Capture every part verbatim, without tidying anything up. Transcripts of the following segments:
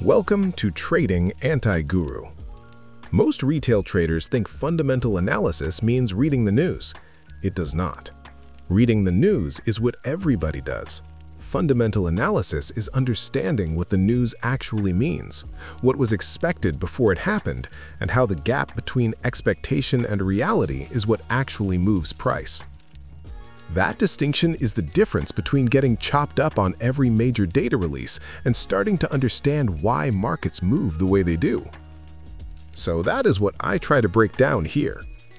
Welcome to Trading Anti-Guru. Most retail traders think fundamental analysis means reading the news. It does not. Reading the news is what everybody does. Fundamental analysis is understanding what the news actually means, what was expected before it happened, and how the gap between expectation and reality is what actually moves price. That distinction is the difference between getting chopped up on every major data release and starting to understand why markets move the way they do. So that is what I try to break down here.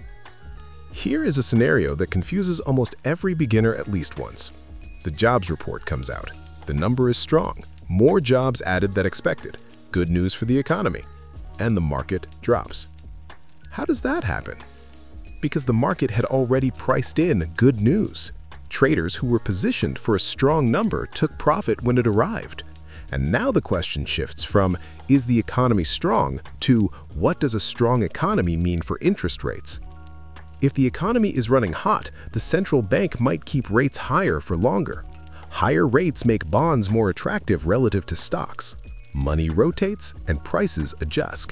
Here is a scenario that confuses almost every beginner at least once. The jobs report comes out. The number is strong. More jobs added than expected. Good news for the economy. And the market drops. How does that happen? Because the market had already priced in good news. Traders who were positioned for a strong number took profit when it arrived. And now the question shifts from, is the economy strong, to what does a strong economy mean for interest rates? If the economy is running hot, the central bank might keep rates higher for longer. Higher rates make bonds more attractive relative to stocks. Money rotates and prices adjust.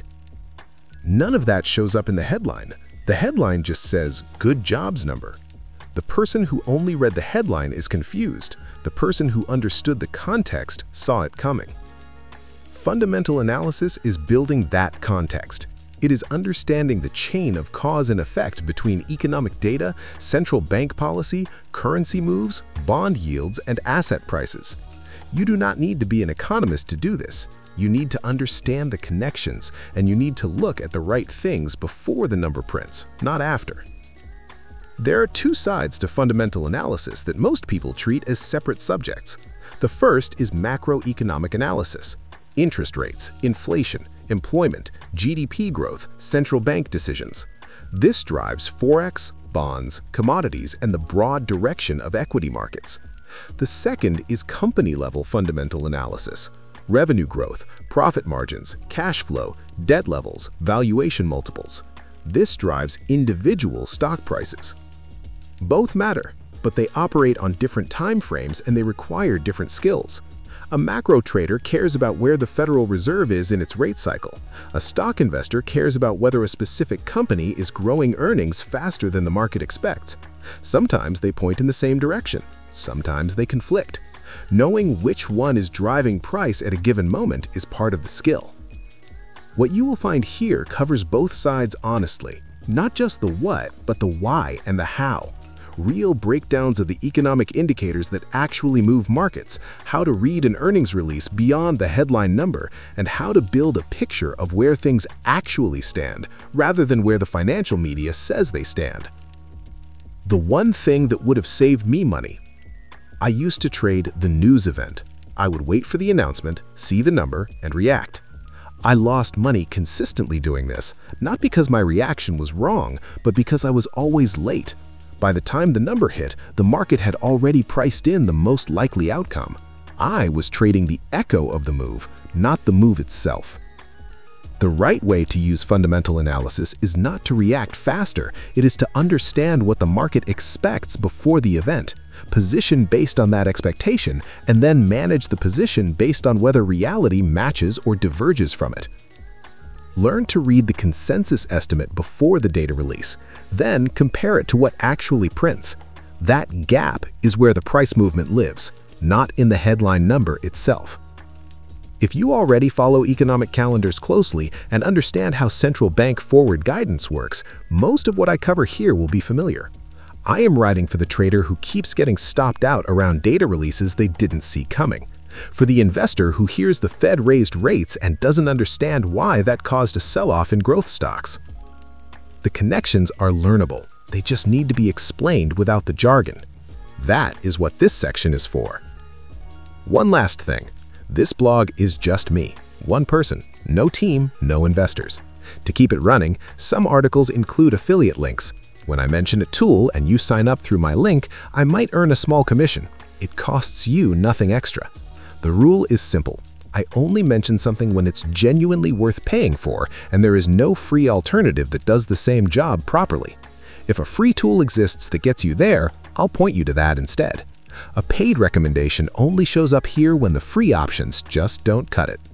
None of that shows up in the headline. The headline just says, good jobs number. The person who only read the headline is confused. The person who understood the context saw it coming. Fundamental analysis is building that context. It is understanding the chain of cause and effect between economic data, central bank policy, currency moves, bond yields, and asset prices. You do not need to be an economist to do this. You need to understand the connections, and you need to look at the right things before the number prints, not after. There are two sides to fundamental analysis that most people treat as separate subjects. The first is macroeconomic analysis. Interest rates, inflation, employment, G D P growth, central bank decisions. This drives forex, bonds, commodities, and the broad direction of equity markets. The second is company-level fundamental analysis. Revenue growth, profit margins, cash flow, debt levels, valuation multiples. This drives individual stock prices. Both matter, but they operate on different time frames and they require different skills. A macro trader cares about where the Federal Reserve is in its rate cycle. A stock investor cares about whether a specific company is growing earnings faster than the market expects. Sometimes they point in the same direction. Sometimes they conflict. Knowing which one is driving price at a given moment is part of the skill. What you will find here covers both sides honestly, not just the what, but the why and the how. Real breakdowns of the economic indicators that actually move markets, how to read an earnings release beyond the headline number, and how to build a picture of where things actually stand, rather than where the financial media says they stand. The one thing that would have saved me money. I used to trade the news event. I would wait for the announcement, see the number, and react. I lost money consistently doing this, not because my reaction was wrong, but because I was always late. By the time the number hit, the market had already priced in the most likely outcome. I was trading the echo of the move, not the move itself. The right way to use fundamental analysis is not to react faster. It is to understand what the market expects before the event, position based on that expectation, and then manage the position based on whether reality matches or diverges from it. Learn to read the consensus estimate before the data release, then compare it to what actually prints. That gap is where the price movement lives, not in the headline number itself. If you already follow economic calendars closely and understand how central bank forward guidance works, most of what I cover here will be familiar. I am writing for the trader who keeps getting stopped out around data releases they didn't see coming. For the investor who hears the Fed raised rates and doesn't understand why that caused a sell-off in growth stocks. The connections are learnable. They just need to be explained without the jargon. That is what this section is for. One last thing. This blog is just me, one person, no team, no investors. To keep it running, some articles include affiliate links. When I mention a tool and you sign up through my link, I might earn a small commission. It costs you nothing extra. The rule is simple. I only mention something when it's genuinely worth paying for, and there is no free alternative that does the same job properly. If a free tool exists that gets you there, I'll point you to that instead. A paid recommendation only shows up here when the free options just don't cut it.